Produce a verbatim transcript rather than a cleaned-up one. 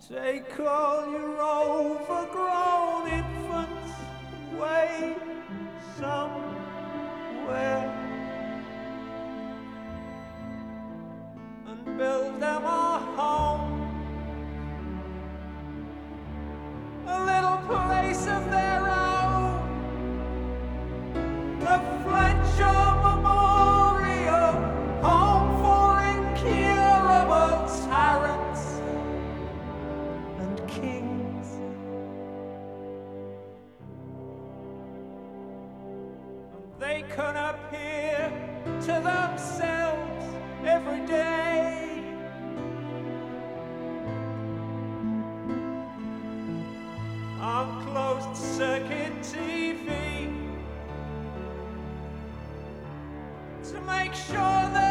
Take all your overgrown infants away somewhere and build them a home, a little place of their own, the Fletcher Memorial Home for Incurable Tyrants and Kings. And they can appear to themselves every day on closed circuit T V to make sure that